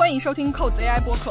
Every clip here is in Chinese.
欢迎收听扣子 AI 播客。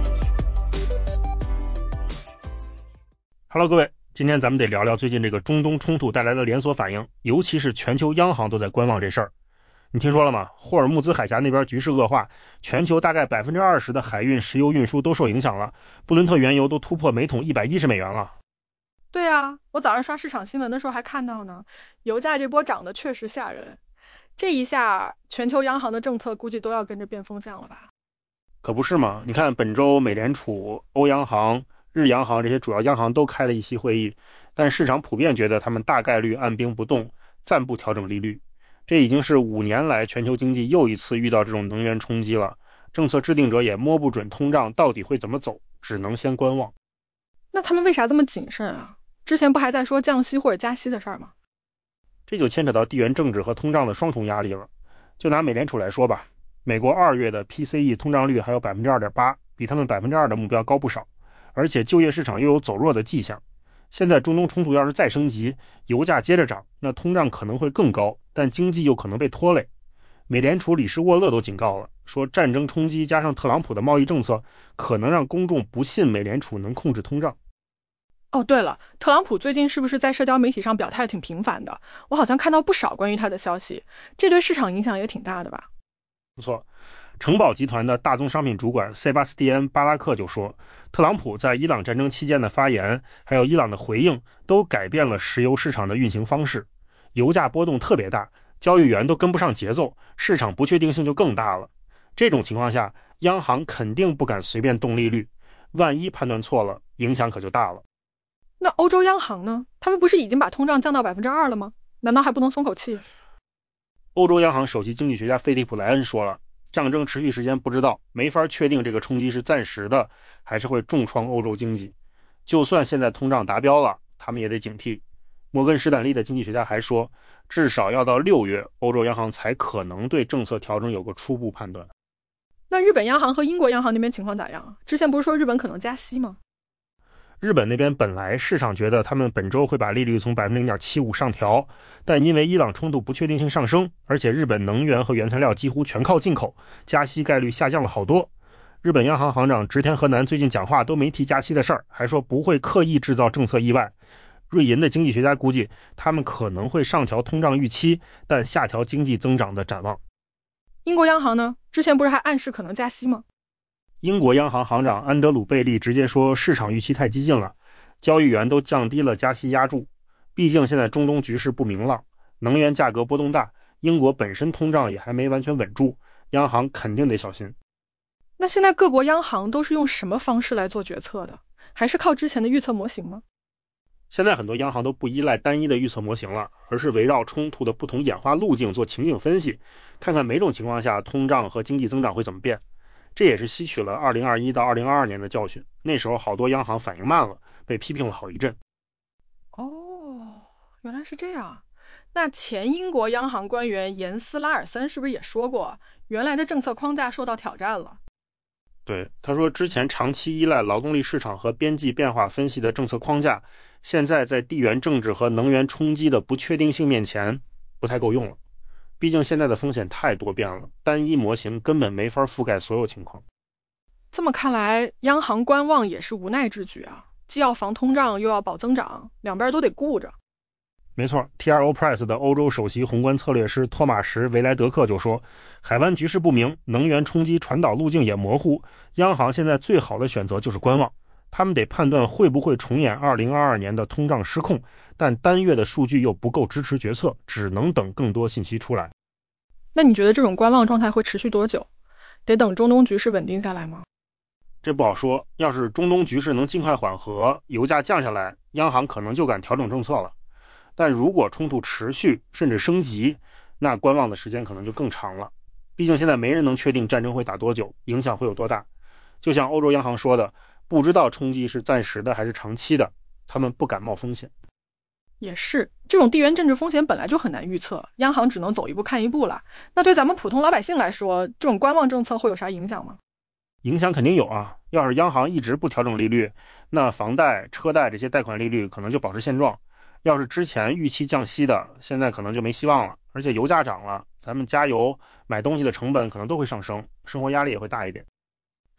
Hello， 各位，今天咱们得聊聊最近这个中东冲突带来的连锁反应，尤其是全球央行都在观望这事儿。你听说了吗？霍尔木兹海峡那边局势恶化，全球大概 20% 的海运石油运输都受影响了，布伦特原油都突破每桶110美元了。 对啊，我早上刷市场新闻的时候还看到呢，油价这波涨得确实吓人。这一下全球央行的政策估计都要跟着变风向了吧？ 可不是嘛，你看本周美联储、欧央行、日央行这些主要央行都开了一期会议，但市场普遍觉得他们大概率按兵不动，暂不调整利率。这已经是5年来全球经济又一次遇到这种能源冲击了，政策制定者也摸不准通胀到底会怎么走，只能先观望。 那他们为啥这么谨慎啊？之前不还在说降息或者加息的事儿吗？ 这就牵扯到地缘政治和通胀的双重压力了。就拿美联储来说吧，美国2月的 PCE 通胀率还有 2.8%， 比他们 2% 的目标高不少，而且就业市场又有走弱的迹象。现在中东冲突要是再升级，油价接着涨，那通胀可能会更高，但经济又可能被拖累。美联储理事沃勒都警告了，说战争冲击加上特朗普的贸易政策，可能让公众不信美联储能控制通胀。 哦，对了，特朗普最近是不是在社交媒体上表态挺频繁的？我好像看到不少关于他的消息，这对市场影响也挺大的吧？ 不错，城堡集团的大宗商品主管塞巴斯蒂安·巴拉克就说，特朗普在伊朗战争期间的发言，还有伊朗的回应，都改变了石油市场的运行方式。油价波动特别大，交易员都跟不上节奏，市场不确定性就更大了。这种情况下，央行肯定不敢随便动利率，万一判断错了，影响可就大了。 那欧洲央行呢？他们不是已经把通胀降到 2% 了吗？难道还不能松口气？ 欧洲央行首席经济学家菲利普莱恩说了，战争持续时间不知道，没法确定这个冲击是暂时的，还是会重创欧洲经济。就算现在通胀达标了，他们也得警惕。摩根士丹利的经济学家还说，至少要到6月，欧洲央行才可能对政策调整有个初步判断。 那日本央行和英国央行那边情况咋样？之前不是说日本可能加息吗？ 日本那边本来市场觉得他们本周会把利率从 0.75% 上调，但因为伊朗冲突不确定性上升，而且日本能源和原材料几乎全靠进口，加息概率下降了好多。日本央行行长植田和男最近讲话都没提加息的事儿，还说不会刻意制造政策意外。瑞银的经济学家估计，他们可能会上调通胀预期，但下调经济增长的展望。 英国央行呢？之前不是还暗示可能加息吗？ 英国央行行长安德鲁·贝利直接说市场预期太激进了，交易员都降低了加息压注。毕竟现在中东局势不明朗，能源价格波动大，英国本身通胀也还没完全稳住，央行肯定得小心。 那现在各国央行都是用什么方式来做决策的？还是靠之前的预测模型吗？ 现在很多央行都不依赖单一的预测模型了，而是围绕冲突的不同演化路径做情景分析，看看每种情况下通胀和经济增长会怎么变。这也是吸取了2021到2022年的教训，那时候好多央行反应慢了，被批评了好一阵。 哦，原来是这样。那前英国央行官员严斯拉尔森是不是也说过，原来的政策框架受到挑战了？ 对，他说之前长期依赖劳动力市场和边际变化分析的政策框架，现在在地缘政治和能源冲击的不确定性面前不太够用了。毕竟现在的风险太多变了，单一模型根本没法覆盖所有情况。 这么看来，央行观望也是无奈之举啊，既要防通胀又要保增长，两边都得顾着。 没错 ，TRO Press 的欧洲首席宏观策略师托马什·维莱德克就说，海湾局势不明，能源冲击传导路径也模糊，央行现在最好的选择就是观望。他们得判断会不会重演2022年的通胀失控，但单月的数据又不够支持决策，只能等更多信息出来。 那你觉得这种观望状态会持续多久？得等中东局势稳定下来吗？ 这不好说，要是中东局势能尽快缓和，油价降下来，央行可能就敢调整政策了。但如果冲突持续甚至升级，那观望的时间可能就更长了。毕竟现在没人能确定战争会打多久，影响会有多大。就像欧洲央行说的，不知道冲击是暂时的还是长期的，他们不敢冒风险。 也是，这种地缘政治风险本来就很难预测，央行只能走一步看一步了。那对咱们普通老百姓来说，这种观望政策会有啥影响吗？ 影响肯定有啊，要是央行一直不调整利率，那房贷、车贷这些贷款利率可能就保持现状。要是之前预期降息的，现在可能就没希望了。而且油价涨了，咱们加油买东西的成本可能都会上升，生活压力也会大一点。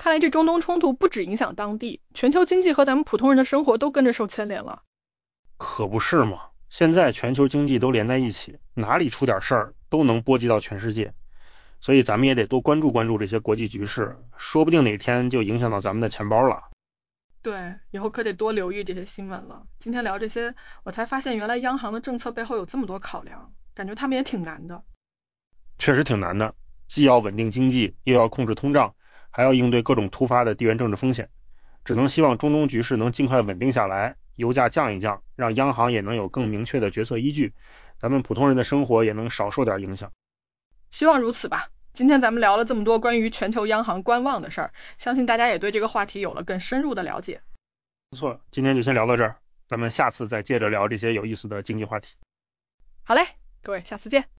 看来这中东冲突不只影响当地，全球经济和咱们普通人的生活都跟着受牵连了。 可不是嘛，现在全球经济都连在一起，哪里出点事儿都能波及到全世界，所以咱们也得多关注关注这些国际局势，说不定哪天就影响到咱们的钱包了。 对，以后可得多留意这些新闻了。今天聊这些，我才发现原来央行的政策背后有这么多考量，感觉他们也挺难的。 确实挺难的，既要稳定经济，又要控制通胀，还要应对各种突发的地缘政治风险。只能希望中东局势能尽快稳定下来，油价降一降，让央行也能有更明确的决策依据，咱们普通人的生活也能少受点影响。 希望如此吧。今天咱们聊了这么多关于全球央行观望的事儿，相信大家也对这个话题有了更深入的了解。 不错，今天就先聊到这儿，咱们下次再接着聊这些有意思的经济话题。 好嘞，各位，下次见。